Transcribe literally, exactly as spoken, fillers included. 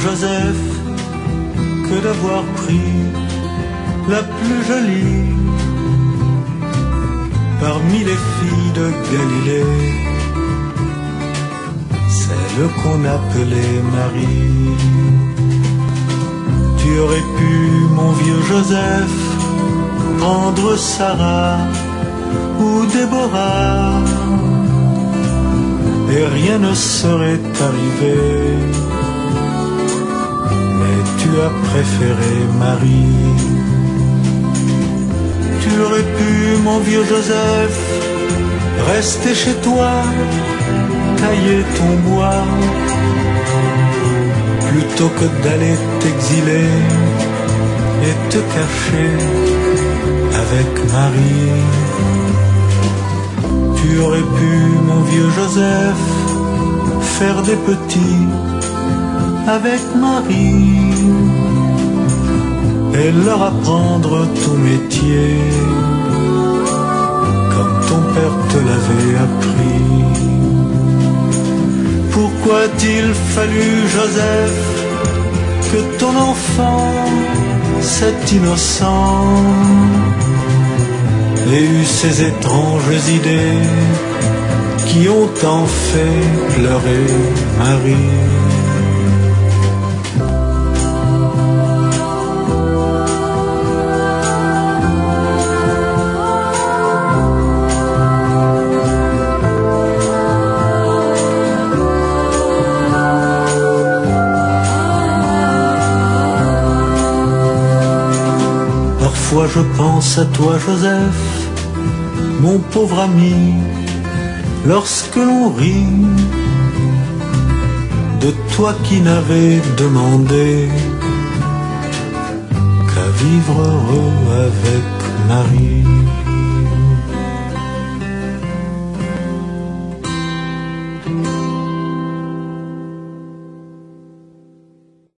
Joseph que d'avoir pris la plus jolie parmi les filles de Galilée, celle qu'on appelait Marie. Tu aurais pu, mon vieux Joseph, prendre Sarah ou Déborah, et rien ne serait arrivé. Mais tu as préféré Marie. Tu aurais pu, mon vieux Joseph, rester chez toi, tailler ton bois, plutôt que d'aller t'exiler et te cacher avec Marie. Tu aurais pu, mon vieux Joseph, faire des petits avec Marie et leur apprendre ton métier comme ton père te l'avait appris. Pourquoi a-t-il fallu, Joseph, que ton enfant, cet innocent, ait eu ces étranges idées qui ont tant fait pleurer Marie? Parfois je pense à toi, Joseph, mon pauvre ami, lorsque l'on rit de toi qui n'avais demandé qu'à vivre heureux avec Marie.